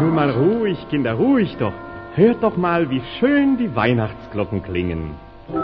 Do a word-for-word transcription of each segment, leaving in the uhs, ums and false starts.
Nun mal ruhig, Kinder, ruhig doch. Hört doch mal, wie schön die Weihnachtsglocken klingen.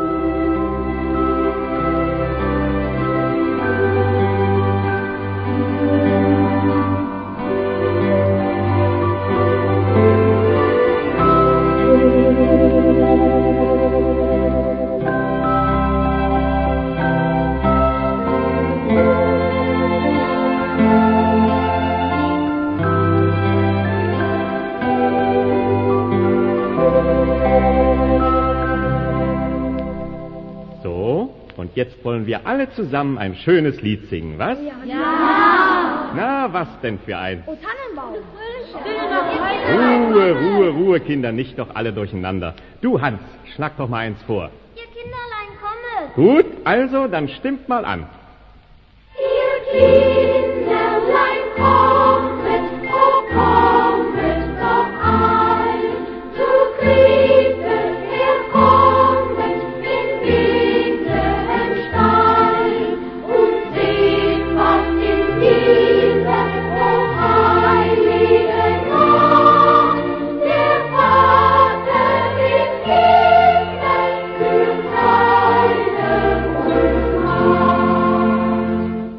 Und jetzt wollen wir alle zusammen ein schönes Lied singen, was? Ja! Ja. Na, was denn für eins? Oh, Tannenbaum. Ruhe, Ruhe, Ruhe, Kinder, nicht doch alle durcheinander. Du, Hans, schlag doch mal eins vor. Ihr Kinderlein, kommet. Gut, also, dann stimmt mal an. Ihr Kinderlein, kommet.